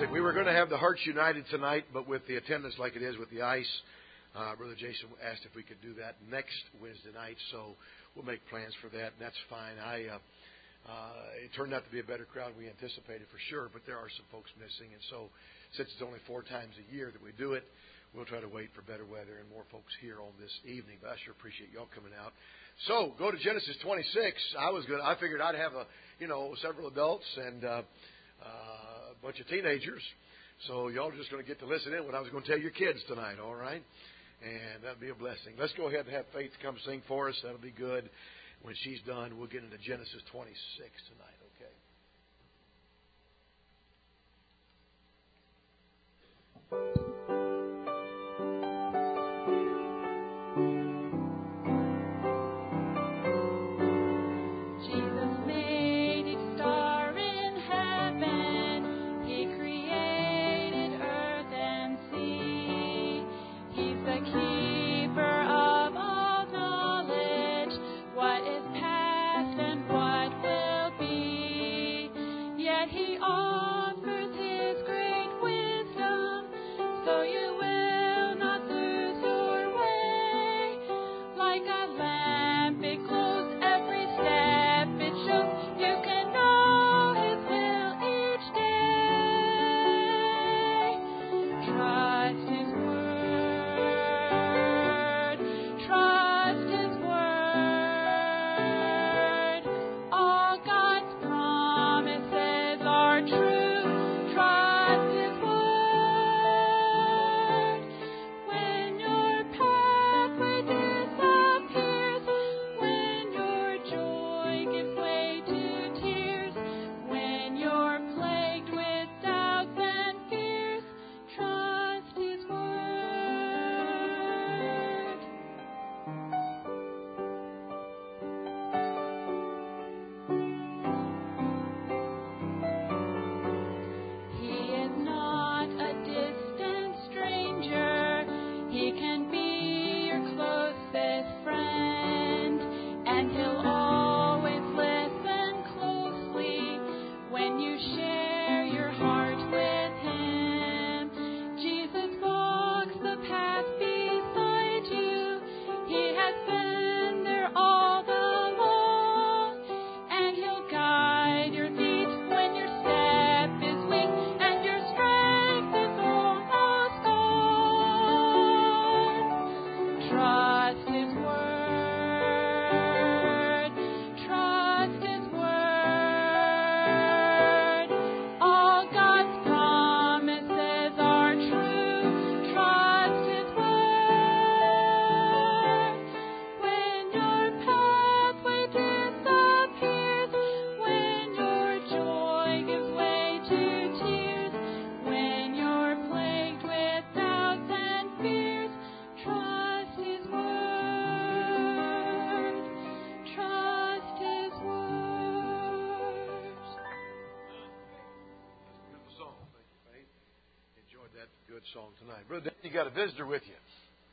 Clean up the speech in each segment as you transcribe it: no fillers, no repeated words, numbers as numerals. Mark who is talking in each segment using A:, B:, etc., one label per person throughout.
A: music. We were going to have the Hearts United tonight, but with the attendance like it is with the ice, Brother Jason asked if we could do that next Wednesday night. So we'll make plans for that, and that's fine. It turned out to be a better crowd than we anticipated for sure, but there are some folks missing. And so since it's only 4 times a year that we do it, we'll try to wait for better weather and more folks here on this evening. But I sure appreciate y'all coming out. So go to Genesis 26. I figured I'd have several adults and a bunch of teenagers. So y'all are just going to get to listen in what I was going to tell your kids tonight, all right? And that'll be a blessing. Let's go ahead and have Faith come sing for us. That'll be good. When she's done, we'll get into Genesis 26 tonight, okay? Song tonight. Brother Dan, you got a visitor with you.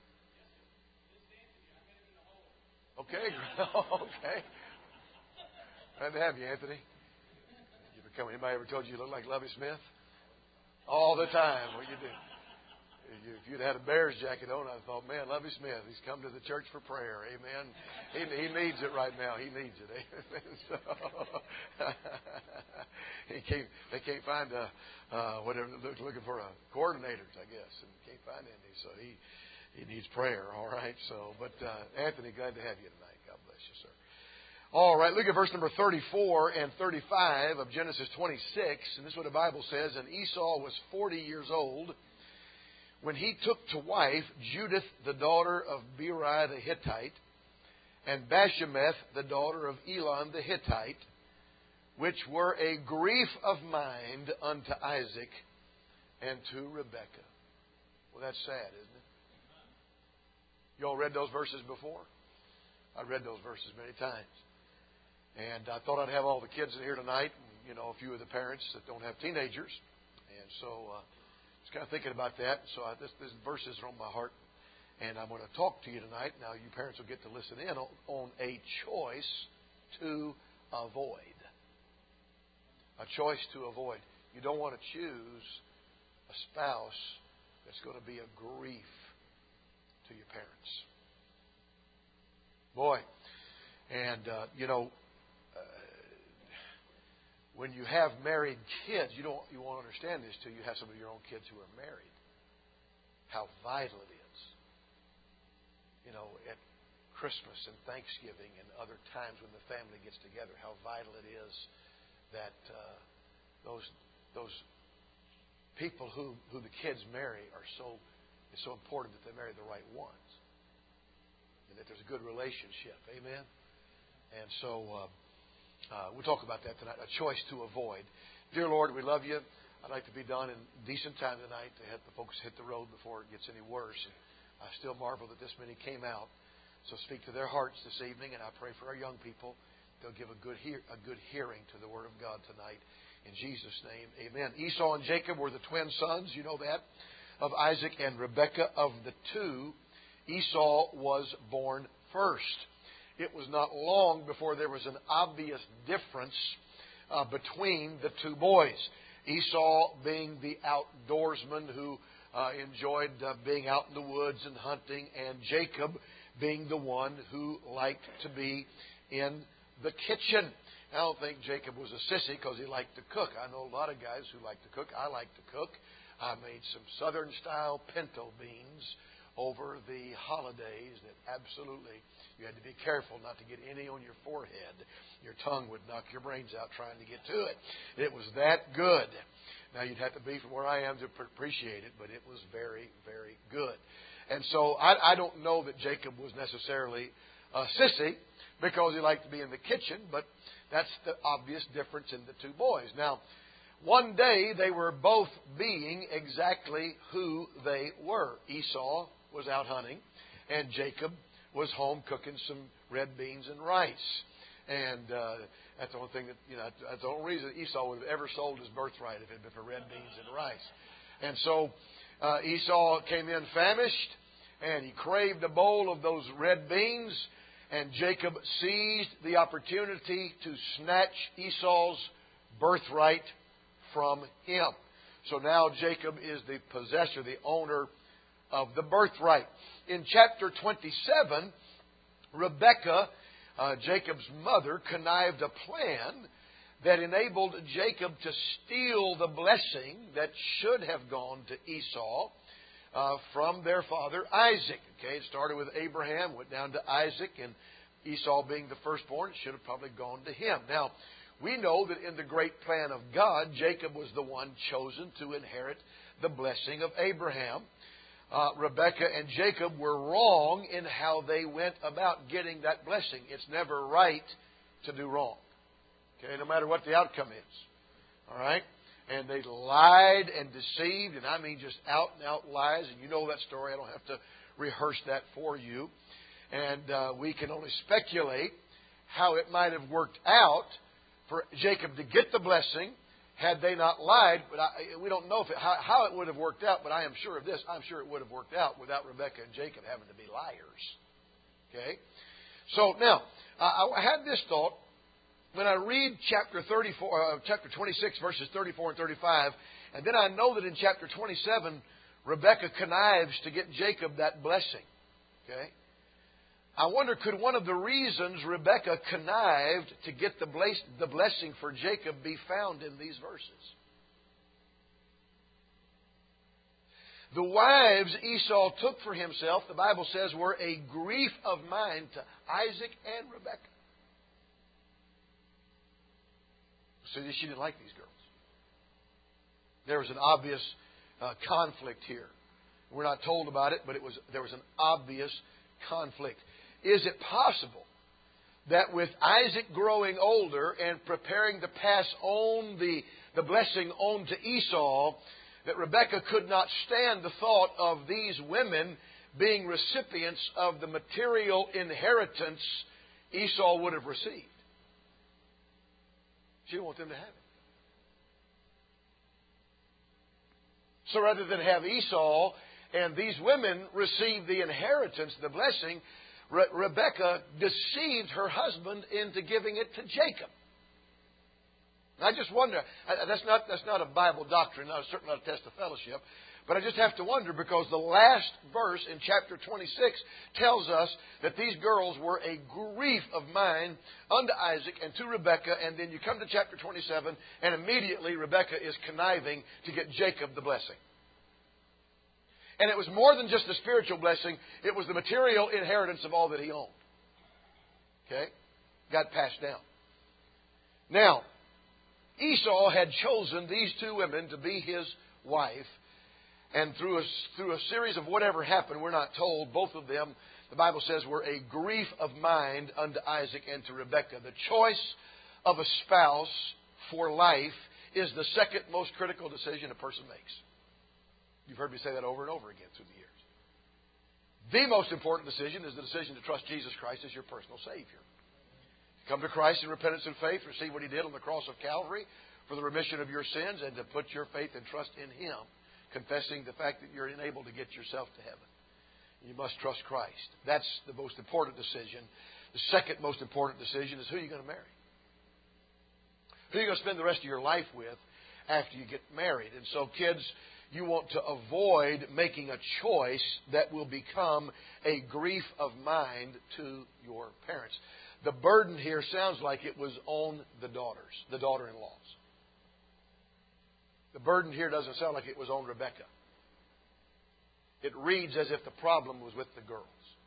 A: Okay. Okay. Glad to have you, Anthony. Thank you for coming. Anybody ever told you look like Lovey Smith? All the time. What you do? If you'd had a Bears jacket on, I thought, man, Lovey Smith, he's come to the church for prayer. Amen. He needs it right now. He needs it. Amen. So, they can't find looking for a coordinators, I guess, and can't find any. So he needs prayer. All right. So, but Anthony, glad to have you tonight. God bless you, sir. All right. Look at verse number 34 and 35 of Genesis 26, and this is what the Bible says. And Esau was 40 years old when he took to wife Judith, the daughter of Beeri the Hittite, and Bashemath, the daughter of Elon the Hittite, which were a grief of mind unto Isaac and to Rebekah. Well, that's sad, isn't it? You all read those verses before? I read those verses many times. And I thought I'd have all the kids in here tonight, and, a few of the parents that don't have teenagers. And so I was kind of thinking about that. So these verses are on my heart. And I'm going to talk to you tonight. Now, you parents will get to listen in on a choice to avoid. A choice to avoid. You don't want to choose a spouse that's going to be a grief to your parents. Boy, and when you have married kids, you won't understand this till you have some of your own kids who are married. How vital it is. At Christmas and Thanksgiving and other times when the family gets together, how vital it is that those people who the kids marry it's so important that they marry the right ones and that there's a good relationship. Amen. And so we'll talk about that tonight. A choice to avoid. Dear Lord, we love you. I'd like to be done in decent time tonight to have the folks hit the road before it gets any worse. And I still marvel that this many came out. So speak to their hearts this evening, and I pray for our young people. They'll give a good hearing to the Word of God tonight. In Jesus' name, amen. Esau and Jacob were the twin sons, you know that, of Isaac and Rebekah. Of the two, Esau was born first. It was not long before there was an obvious difference between the two boys. Esau being the outdoorsman who enjoyed being out in the woods and hunting, and Jacob being the one who liked to be in the kitchen. I don't think Jacob was a sissy because he liked to cook. I know a lot of guys who like to cook. I like to cook. I made some Southern-style pinto beans over the holidays that absolutely, you had to be careful not to get any on your forehead. Your tongue would knock your brains out trying to get to it. It was that good. Now, you'd have to be from where I am to appreciate it, but it was very, very good. And so I don't know that Jacob was necessarily a sissy because he liked to be in the kitchen, but that's the obvious difference in the two boys. Now, one day they were both being exactly who they were. Esau was out hunting, and Jacob was home cooking some red beans and rice. And that's the only thing that's the only reason Esau would have ever sold his birthright if it had been for red beans and rice. And so Esau came in famished, and he craved a bowl of those red beans, and Jacob seized the opportunity to snatch Esau's birthright from him. So now Jacob is the possessor, the owner of the birthright. In chapter 27, Rebekah, Jacob's mother, connived a plan that enabled Jacob to steal the blessing that should have gone to Esau from their father Isaac. Okay, it started with Abraham, went down to Isaac, and Esau being the firstborn, it should have probably gone to him. Now, we know that in the great plan of God, Jacob was the one chosen to inherit the blessing of Abraham. Rebekah and Jacob were wrong in how they went about getting that blessing. It's never right to do wrong. Okay, no matter what the outcome is. All right? And they lied and deceived, and I mean just out and out lies. And you know that story. I don't have to rehearse that for you. And we can only speculate how it might have worked out for Jacob to get the blessing had they not lied. But we don't know how it would have worked out, but I am sure of this. I'm sure it would have worked out without Rebekah and Jacob having to be liars. Okay? So now, I had this thought. When I read chapter 26, verses 34 and 35, and then I know that in chapter 27, Rebekah connives to get Jacob that blessing. Okay? I wonder, could one of the reasons Rebekah connived to get the blessing for Jacob be found in these verses? The wives Esau took for himself, the Bible says, were a grief of mind to Isaac and Rebekah. So she didn't like these girls. There was an obvious conflict here. We're not told about it, but there was an obvious conflict. Is it possible that with Isaac growing older and preparing to pass on the blessing on to Esau, that Rebekah could not stand the thought of these women being recipients of the material inheritance Esau would have received? She didn't want them to have it. So rather than have Esau and these women receive the inheritance, the blessing, Rebekah deceived her husband into giving it to Jacob. I just wonder, that's not a Bible doctrine, certainly not a test of fellowship, but I just have to wonder because the last verse in chapter 26 tells us that these girls were a grief of mind unto Isaac and to Rebekah, and then you come to chapter 27, and immediately Rebekah is conniving to get Jacob the blessing. And it was more than just the spiritual blessing, it was the material inheritance of all that he owned. Okay? Got passed down. Now, Esau had chosen these two women to be his wife. And through a series of whatever happened, we're not told, both of them, the Bible says, were a grief of mind unto Isaac and to Rebekah. The choice of a spouse for life is the second most critical decision a person makes. You've heard me say that over and over again through the years. The most important decision is the decision to trust Jesus Christ as your personal Savior. Come to Christ in repentance and faith, receive what He did on the cross of Calvary for the remission of your sins, and to put your faith and trust in Him, confessing the fact that you're unable to get yourself to heaven. You must trust Christ. That's the most important decision. The second most important decision is who you're going to marry. Who you're going to spend the rest of your life with after you get married. And so, kids, you want to avoid making a choice that will become a grief of mind to your parents. The burden here sounds like it was on the daughters, the daughter-in-laws. The burden here doesn't sound like it was on Rebekah. It reads as if the problem was with the girls.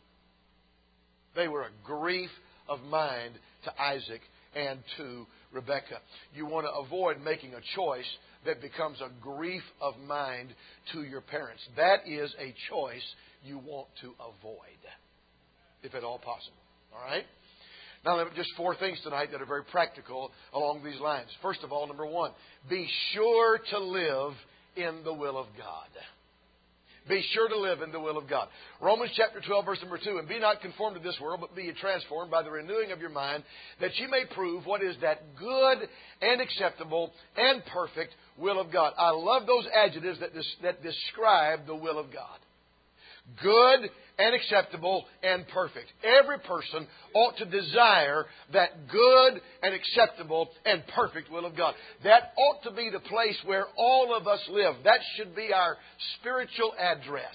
A: They were a grief of mind to Isaac and to Rebekah. You want to avoid making a choice that becomes a grief of mind to your parents. That is a choice you want to avoid, if at all possible. All right? Now, just four things tonight that are very practical along these lines. First of all, number one, be sure to live in the will of God. Be sure to live in the will of God. Romans chapter 12, verse number 2, and be not conformed to this world, but be ye transformed by the renewing of your mind, that ye may prove what is that good and acceptable and perfect will of God. I love those adjectives that describe the will of God. Good and acceptable and perfect. Every person ought to desire that good and acceptable and perfect will of God. That ought to be the place where all of us live. That should be our spiritual address.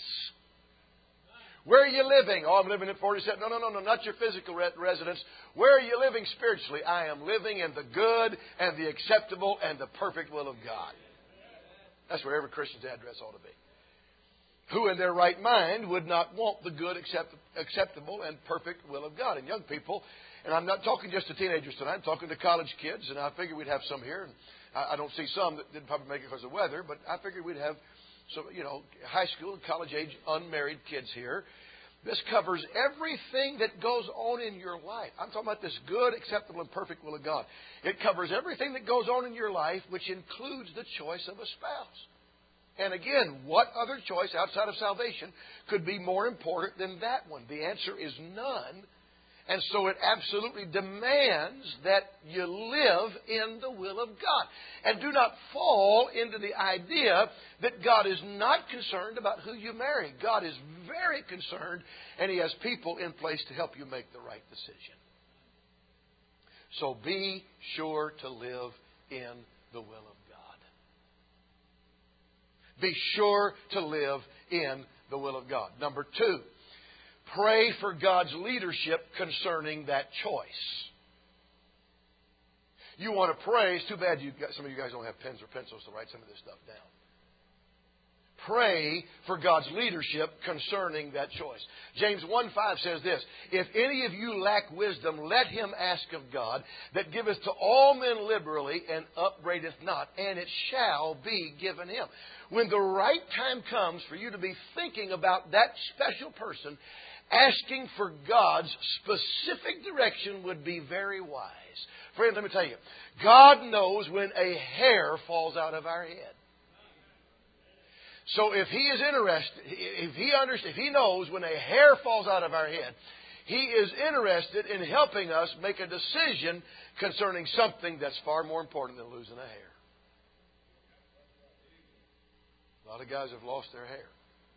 A: Where are you living? Oh, I'm living at 47. No, not your physical residence. Where are you living spiritually? I am living in the good and the acceptable and the perfect will of God. That's where every Christian's address ought to be. Who in their right mind would not want the good, acceptable, and perfect will of God? And young people, and I'm not talking just to teenagers tonight, I'm talking to college kids, and I figured we'd have some here. And I don't see some that didn't probably make it because of weather, but I figured we'd have some, high school and college age unmarried kids here. This covers everything that goes on in your life. I'm talking about this good, acceptable, and perfect will of God. It covers everything that goes on in your life, which includes the choice of a spouse. And again, what other choice outside of salvation could be more important than that one? The answer is none. And so it absolutely demands that you live in the will of God. And do not fall into the idea that God is not concerned about who you marry. God is very concerned, and He has people in place to help you make the right decision. So be sure to live in the will of God. Be sure to live in the will of God. Number two, pray for God's leadership concerning that choice. You want to pray. It's too bad some of you guys don't have pens or pencils to write some of this stuff down. Pray for God's leadership concerning that choice. James 1:5 says this, if any of you lack wisdom, let him ask of God, that giveth to all men liberally and upbraideth not, and it shall be given him. When the right time comes for you to be thinking about that special person, asking for God's specific direction would be very wise. Friends, let me tell you, God knows when a hair falls out of our head. So if He is interested, if He knows when a hair falls out of our head, He is interested in helping us make a decision concerning something that's far more important than losing a hair. A lot of guys have lost their hair.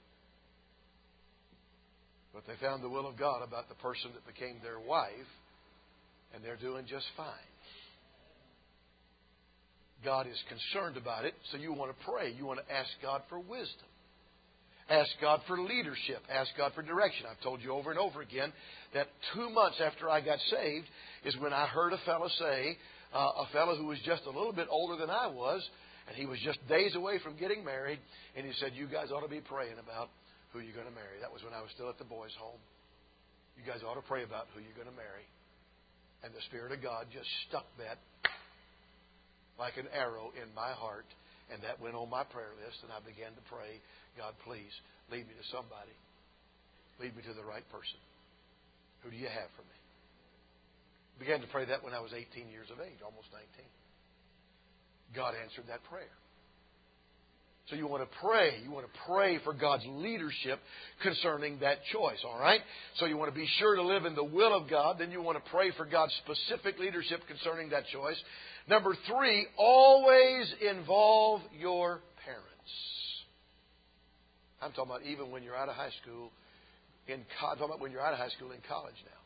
A: But they found the will of God about the person that became their wife, and they're doing just fine. God is concerned about it, so you want to pray. You want to ask God for wisdom. Ask God for leadership. Ask God for direction. I've told you over and over again that 2 months after I got saved is when I heard a fellow say, a fellow who was just a little bit older than I was, and he was just days away from getting married, and he said, you guys ought to be praying about who you're going to marry. That was when I was still at the boys' home. You guys ought to pray about who you're going to marry. And the Spirit of God just stuck that like an arrow in my heart. And that went on my prayer list. And I began to pray, God, please lead me to somebody. Lead me to the right person. Who do you have for me? I began to pray that when I was 18 years of age, almost 19. God answered that prayer. So you want to pray. You want to pray for God's leadership concerning that choice, all right? So you want to be sure to live in the will of God. Then you want to pray for God's specific leadership concerning that choice. Number 3, always involve your parents. I'm talking about even when you're out of high school, I'm talking about when you're out of high school in college now.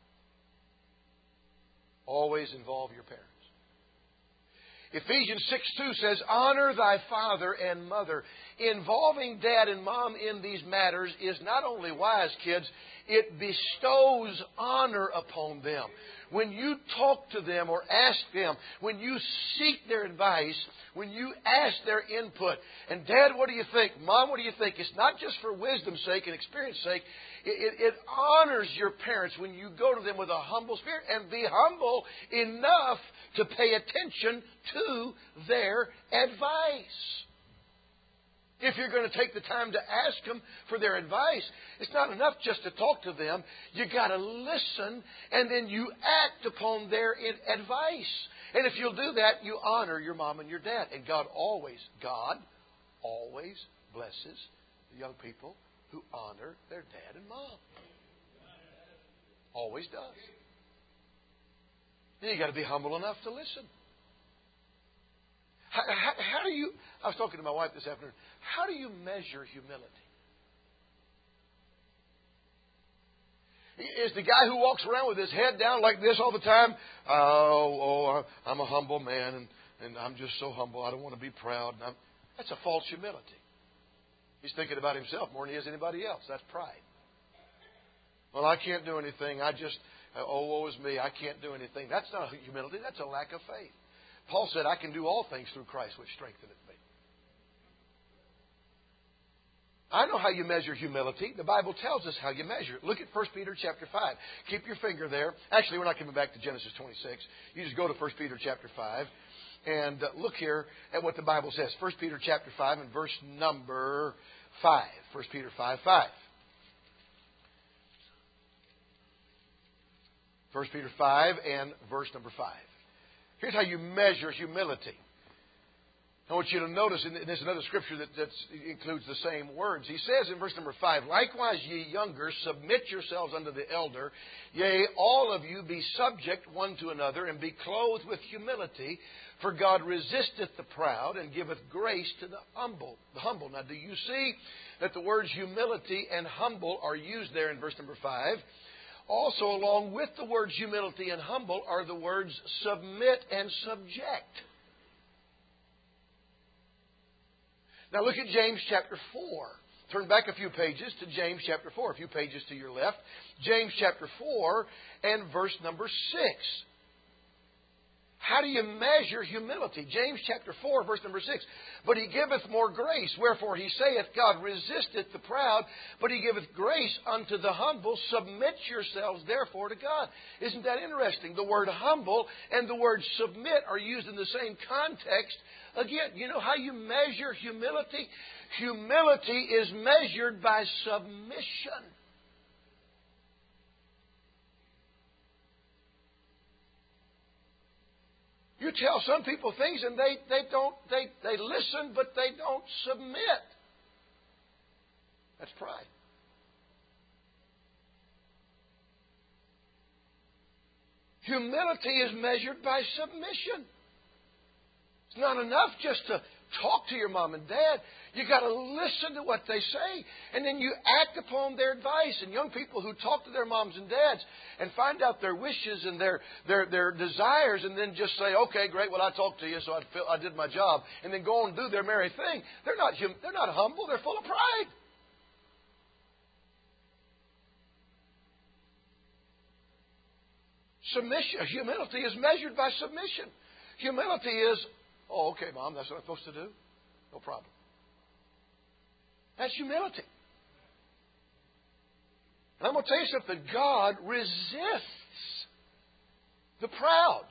A: Always involve your parents. Ephesians 6:2 says, honor thy father and mother. Involving dad and mom in these matters is not only wise, kids, it bestows honor upon them. When you talk to them or ask them, when you seek their advice, when you ask their input, and Dad, what do you think? Mom, what do you think? It's not just for wisdom's sake and experience's sake. It honors your parents when you go to them with a humble spirit and be humble enough to pay attention to their advice. If you're going to take the time to ask them for their advice, it's not enough just to talk to them. You've got to listen, and then you act upon their advice. And if you'll do that, you honor your mom and your dad. And God always blesses the young people who honor their dad and mom. Always does. Then you've got to be humble enough to listen. How do you... I was talking to my wife this afternoon. How do you measure humility? Is the guy who walks around with his head down like this all the time? I'm a humble man, and I'm just so humble. I don't want to be proud. That's a false humility. He's thinking about himself more than he is anybody else. That's pride. Well, I can't do anything. Woe is me. I can't do anything. That's not humility. That's a lack of faith. Paul said, I can do all things through Christ, which strengtheneth me. I know how you measure humility. The Bible tells us how you measure it. Look at 1 Peter chapter 5. Keep your finger there. Actually, we're not coming back to Genesis 26. You just go to 1 Peter chapter 5 and look here at what the Bible says. 1 Peter chapter 5 and verse number 5. 1 Peter 5:5. 1 Peter 5 and verse number 5. Here's how you measure humility. I want you to notice, and there's another scripture that includes the same words. He says in verse number 5, likewise ye younger, submit yourselves unto the elder. Yea, all of you be subject one to another, and be clothed with humility. For God resisteth the proud, and giveth grace to the humble. Now, do you see that the words humility and humble are used there in verse number 5? Also, along with the words humility and humble are the words submit and subject. Now look at James chapter 4. Turn back a few pages to James chapter 4, a few pages to your left. James chapter 4 and verse number 6. How do you measure humility? James chapter 4, verse number 6. But he giveth more grace. Wherefore he saith, God resisteth the proud, but he giveth grace unto the humble. Submit yourselves therefore to God. Isn't that interesting? The word humble and the word submit are used in the same context. Again, you know how you measure humility? Humility is measured by submission. You tell some people things and they listen, but they don't submit. That's pride. Humility is measured by submission. It's not enough just to talk to your mom and dad. You got to listen to what they say, and then you act upon their advice. And young people who talk to their moms and dads and find out their wishes and their desires, and then just say, "Okay, great. Well, I talked to you, so I did my job," and then go on and do their merry thing. They're not humble. They're full of pride. Humility is measured by submission. Humility is, "Oh, okay, Mom, that's what I'm supposed to do? No problem." That's humility. And I'm going to tell you something. God resists the proud.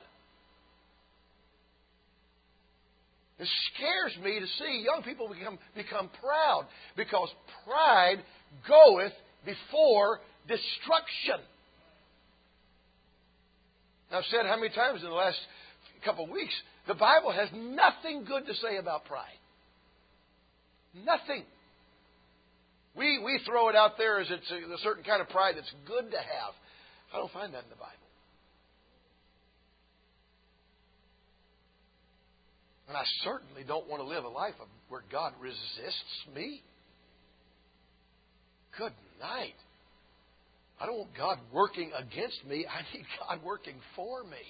A: It scares me to see young people become proud, because pride goeth before destruction. I've said how many times in the last couple of weeks, the Bible has nothing good to say about pride. Nothing. We throw it out there as it's a certain kind of pride that's good to have. I don't find that in the Bible. And I certainly don't want to live a life where God resists me. Good night. I don't want God working against me. I need God working for me.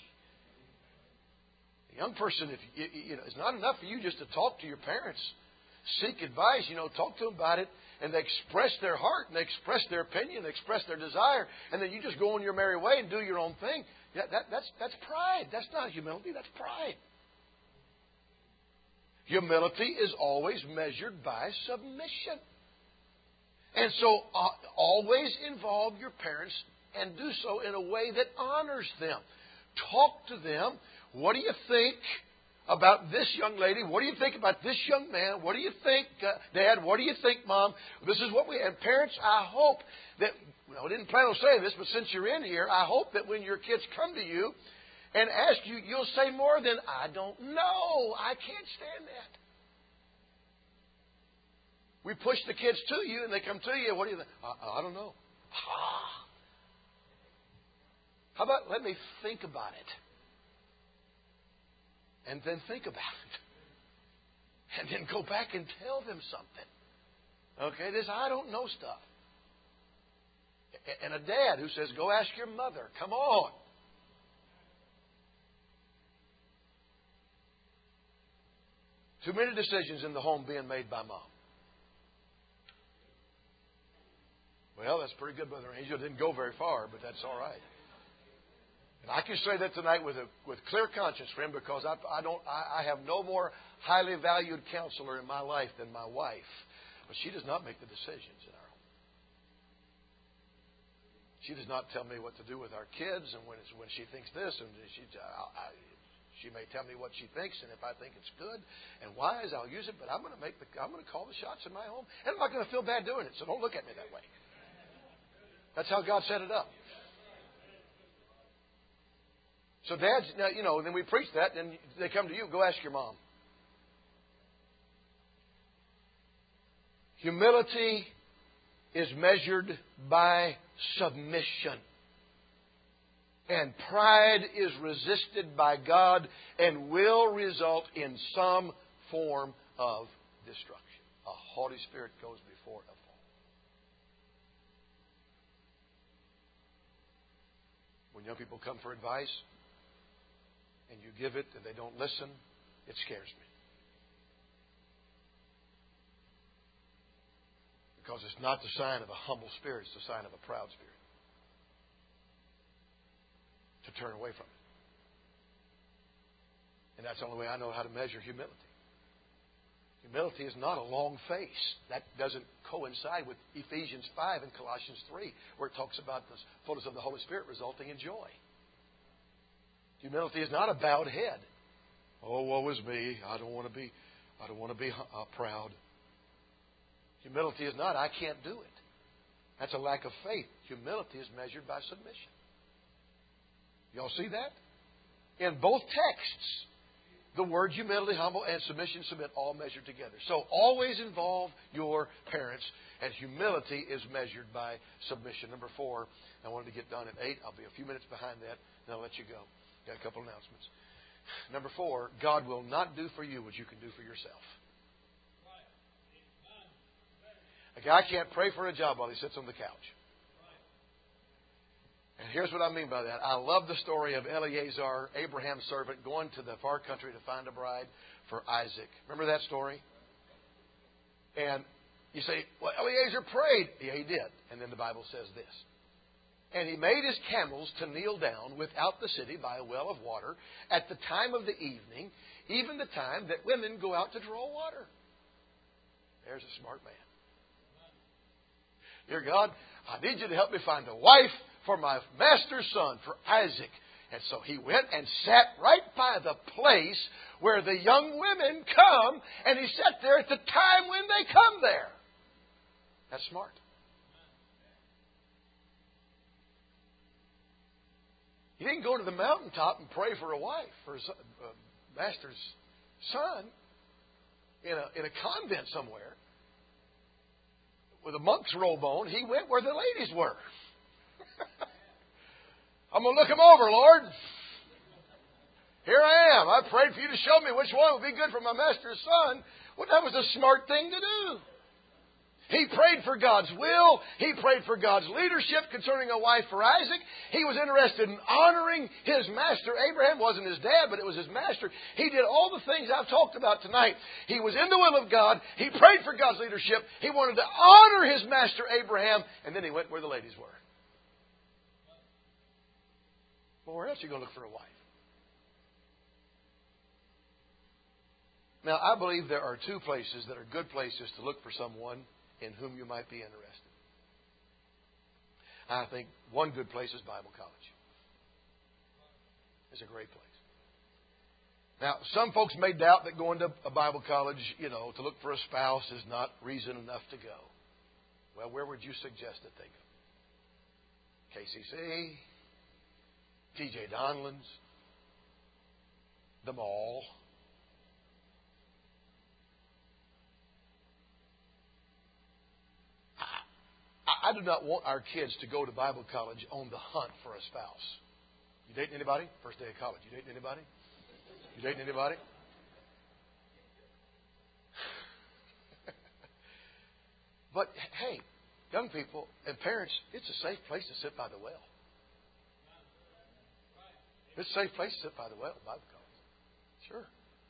A: A young person, it's not enough for you just to talk to your parents. Seek advice, talk to them about it, and they express their heart, and they express their opinion, they express their desire, and then you just go on your merry way and do your own thing. Yeah, that's pride. That's not humility, that's pride. Humility is always measured by submission. And so always involve your parents and do so in a way that honors them. Talk to them. What do you think about this young lady? What do you think about this young man? What do you think, Dad? What do you think, Mom? This is what and parents, I hope that, I didn't plan on saying this, but since you're in here, I hope that when your kids come to you and ask you, you'll say more than, "I don't know. I can't stand that." We push the kids to you, and they come to you. What do you think? I don't know. How about let me think about it? And then think about it. And then go back and tell them something. Okay, this I don't know stuff. And a dad who says, "Go ask your mother." Come on. Too many decisions in the home being made by Mom. Well, that's pretty good, Brother Angel. Didn't go very far, but that's all right. And I can say that tonight with clear conscience, friend, because I have no more highly valued counselor in my life than my wife. But she does not make the decisions in our home. She does not tell me what to do with our kids, and when she thinks this, and she may tell me what she thinks, and if I think it's good and wise, I'll use it. But I'm going to call the shots in my home, and I'm not going to feel bad doing it. So don't look at me that way. That's how God set it up. So dads, then we preach that, and they come to you. Go ask your mom. Humility is measured by submission. And pride is resisted by God and will result in some form of destruction. A haughty spirit goes before a fall. When young people come for advice and you give it and they don't listen, it scares me. Because it's not the sign of a humble spirit, it's the sign of a proud spirit. To turn away from it. And that's the only way I know how to measure humility. Humility is not a long face. That doesn't coincide with Ephesians 5 and Colossians 3, where it talks about the fullness of the Holy Spirit resulting in joy. Humility is not a bowed head. Oh, woe is me. I don't want to be proud. Humility is not, I can't do it. That's a lack of faith. Humility is measured by submission. Y'all see that? In both texts, the words humility, humble, and submission, submit, all measured together. So always involve your parents, and humility is measured by submission. Number 4, I wanted to get done at 8. I'll be a few minutes behind that, and I'll let you go. Got a couple announcements. Number 4, God will not do for you what you can do for yourself. A guy can't pray for a job while he sits on the couch. And here's what I mean by that. I love the story of Eleazar, Abraham's servant, going to the far country to find a bride for Isaac. Remember that story? And you say, well, Eleazar prayed. Yeah, he did. And then the Bible says this. And he made his camels to kneel down without the city by a well of water at the time of the evening, even the time that women go out to draw water. There's a smart man. Dear God, I need you to help me find a wife for my master's son, for Isaac. And so he went and sat right by the place where the young women come, and he sat there at the time when they come there. That's smart. He didn't go to the mountaintop and pray for a wife, for his master's son, in a convent somewhere with a monk's robe on. He went where the ladies were. I'm going to look him over, Lord. Here I am. I prayed for you to show me which one would be good for my master's son. Well, that was a smart thing to do. He prayed for God's will. He prayed for God's leadership concerning a wife for Isaac. He was interested in honoring his master. Abraham wasn't his dad, but it was his master. He did all the things I've talked about tonight. He was in the will of God. He prayed for God's leadership. He wanted to honor his master Abraham. And then he went where the ladies were. Well, where else are you going to look for a wife? Now, I believe there are two places that are good places to look for someone in whom you might be interested. I think one good place is Bible college. It's a great place. Now, some folks may doubt that going to a Bible college, to look for a spouse is not reason enough to go. Well, where would you suggest that they go? KCC, T.J. Donlan's, the mall. I do not want our kids to go to Bible college on the hunt for a spouse. You dating anybody? First day of college. You dating anybody? You dating anybody? But, hey, young people and parents, it's a safe place to sit by the well. It's a safe place to sit by the well at Bible college. Sure.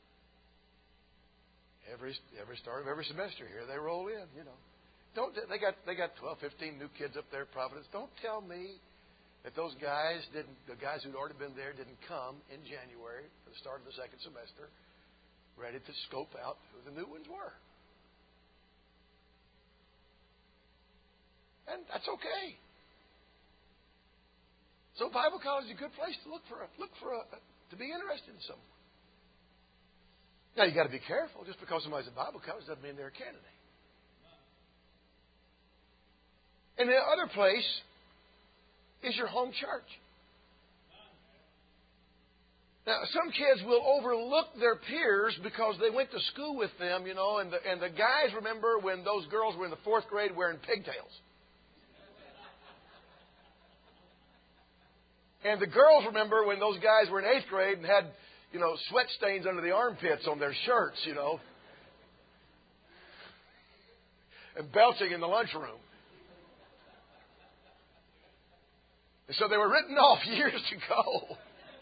A: Every start of every semester here, they roll in, They got 12, 15 new kids up there at Providence. Don't tell me that the guys who'd already been there didn't come in January for the start of the second semester, ready to scope out who the new ones were. And that's okay. So Bible college is a good place to to be interested in someone. Now you got to be careful. Just because somebody's at Bible college doesn't mean they're a candidate. And the other place is your home church. Now, some kids will overlook their peers because they went to school with them, and the guys remember when those girls were in the 4th grade wearing pigtails. And the girls remember when those guys were in 8th grade and had, sweat stains under the armpits on their shirts, and belching in the lunchroom. And so they were written off years ago.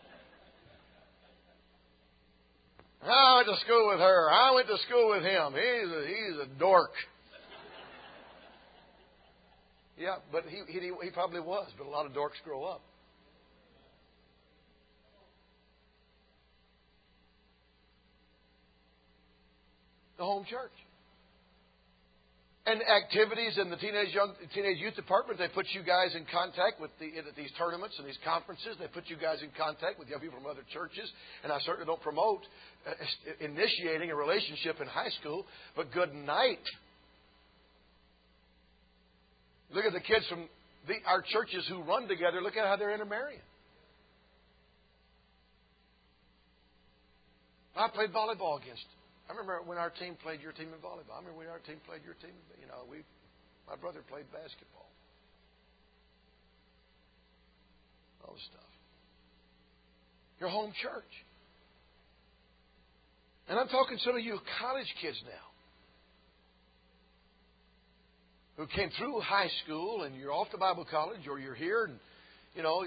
A: I went to school with her. I went to school with him. He's a dork. Yeah, but he probably was. But a lot of dorks grow up. The home church. And activities in the teenage youth department, they put you guys in contact with these tournaments and these conferences. They put you guys in contact with young people from other churches. And I certainly don't promote initiating a relationship in high school, but good night. Look at the kids from our churches who run together. Look at how they're intermarrying. I played volleyball against them. I remember when our team played your team in volleyball. I remember when our team played your team. My brother played basketball. All this stuff. Your home church. And I'm talking some of you college kids now. who came through high school and you're off to Bible college or you're here and you know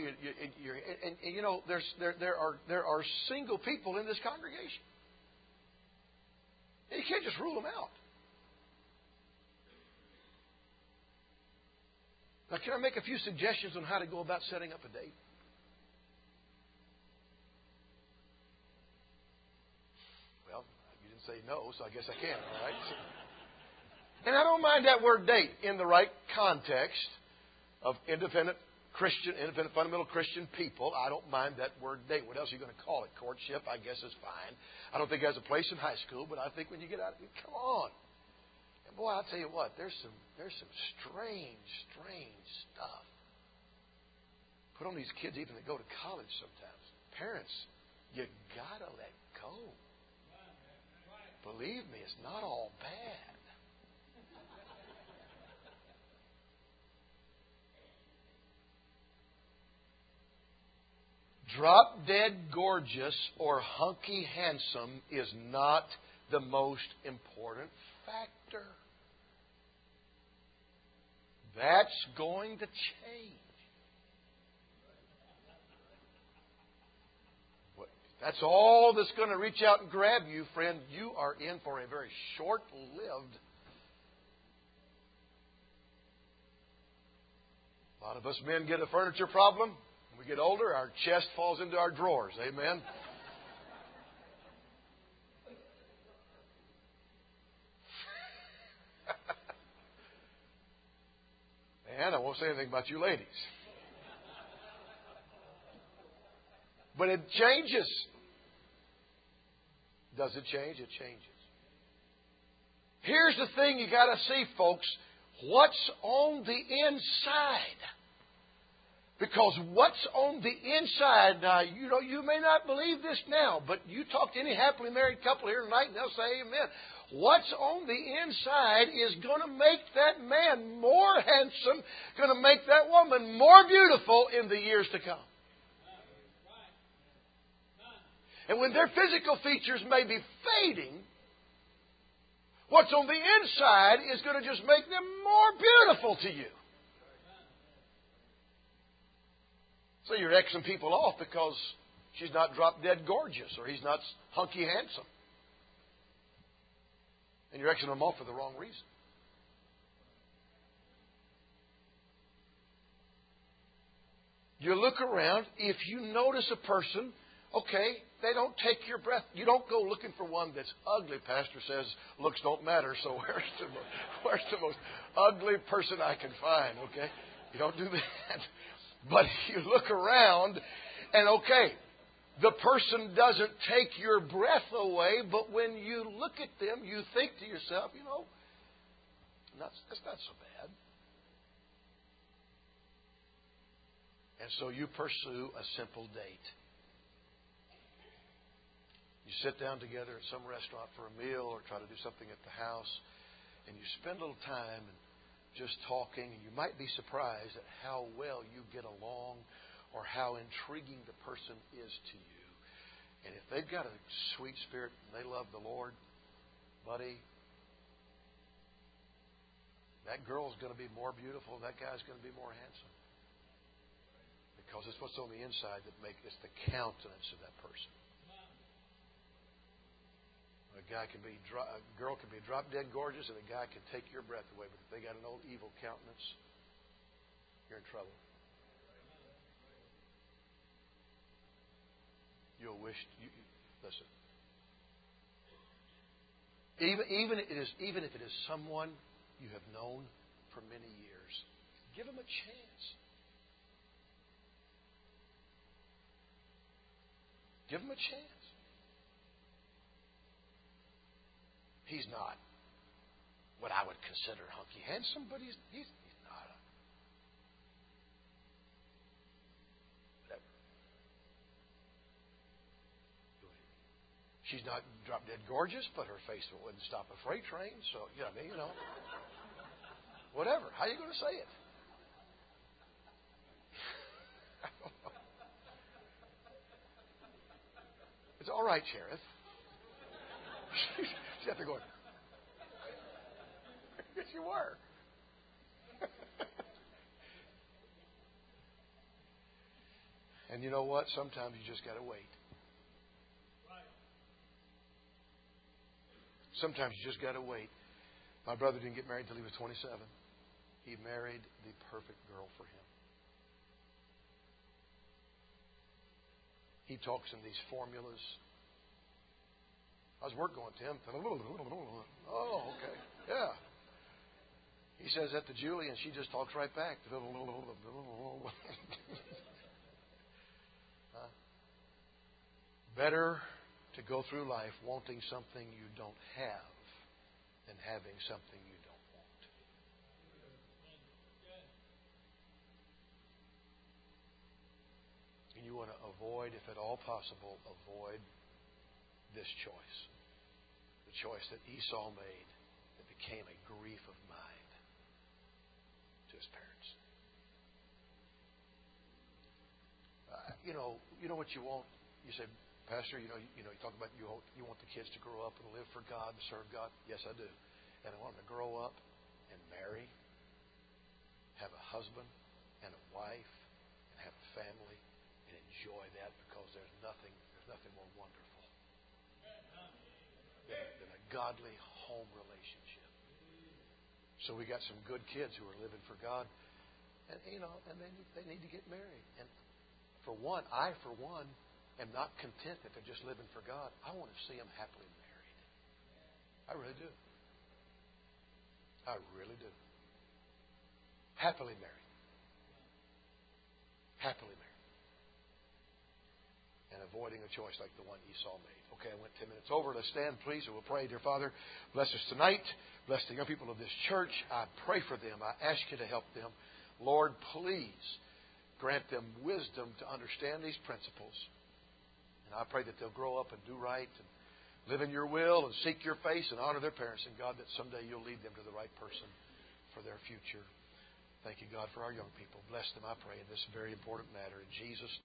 A: there are single people in this congregation. And you can't just rule them out. Now, can I make a few suggestions on how to go about setting up a date? Well, you didn't say no, so I guess I can, all right? And I don't mind that word date in the right context of independent fundamental Christian people. I don't mind that word date. What else are you going to call it? Courtship, I guess, is fine. I don't think it has a place in high school, but I think when you get out, come on. And boy, I'll tell you what, there's some strange stuff put on these kids even that go to college sometimes. Parents, you gotta let go. Believe me, it's not all bad. Drop dead gorgeous or hunky handsome is not the most important factor. That's going to change. That's all that's going to reach out and grab you, friend. You are in for a very short-lived. A lot of us men get a furniture problem. When we get older, our chest falls into our drawers. Amen? And I won't say anything about you ladies. But it changes. Does it change? It changes. Here's the thing you got to see, folks. What's on the inside? Because what's on the inside, now, you may not believe this now, but you talk to any happily married couple here tonight and they'll say amen. What's on the inside is going to make that man more handsome, going to make that woman more beautiful in the years to come. And when their physical features may be fading, what's on the inside is going to just make them more beautiful to you. So you're Xing people off because she's not drop-dead gorgeous or he's not hunky handsome. And you're Xing them off for the wrong reason. You look around, if you notice a person, okay, they don't take your breath. You don't go looking for one that's ugly. Pastor says looks don't matter, so where's the most ugly person I can find, okay? You don't do that. But you look around, and okay, the person doesn't take your breath away, but when you look at them, you think to yourself, that's not so bad. And so you pursue a simple date. You sit down together at some restaurant for a meal or try to do something at the house, and you spend a little time and just talking, and you might be surprised at how well you get along or how intriguing the person is to you. And if they've got a sweet spirit and they love the Lord, buddy, that girl's going to be more beautiful, that guy's going to be more handsome. Because it's what's on the inside that it's the countenance of that person. A girl can be drop dead gorgeous, and a guy can take your breath away. But if they got an old evil countenance, you're in trouble. You'll wish. Listen. Even if it is someone you have known for many years, give them a chance. Give them a chance. He's not what I would consider hunky handsome, but he's not whatever. She's not drop dead gorgeous, but her face wouldn't stop a freight train. So whatever. How are you going to say it? It's all right, Sheriff. She's out there going, yes, you were. And you know what? Sometimes you just got to wait. Sometimes you just got to wait. My brother didn't get married until he was 27. He married the perfect girl for him. He talks in these formulas. How's work going, Tim? Oh, okay. Yeah. He says that to Julie, and she just talks right back. Better to go through life wanting something you don't have than having something you don't want. And you want to avoid, if at all possible, avoid this choice. The choice that Esau made that became a grief of mind to his parents. You know what you want? You say, Pastor, you talk about you want the kids to grow up and live for God and serve God. Yes, I do. And I want them to grow up and marry, have a husband and a wife, and have a family, and enjoy that, because there's nothing more wonderful than a godly home relationship. So we got some good kids who are living for God, and they need to get married. And I am not content that they're just living for God. I want to see them happily married. I really do. I really do. Happily married. Happily married. And avoiding a choice like the one Esau made. Okay, I went 10 minutes over. Let's stand, please, and we'll pray. Dear Father, bless us tonight. Bless the young people of this church. I pray for them. I ask you to help them. Lord, please grant them wisdom to understand these principles. And I pray that they'll grow up and do right and live in your will and seek your face and honor their parents. And God, that someday you'll lead them to the right person for their future. Thank you, God, for our young people. Bless them, I pray, in this very important matter. In Jesus' name.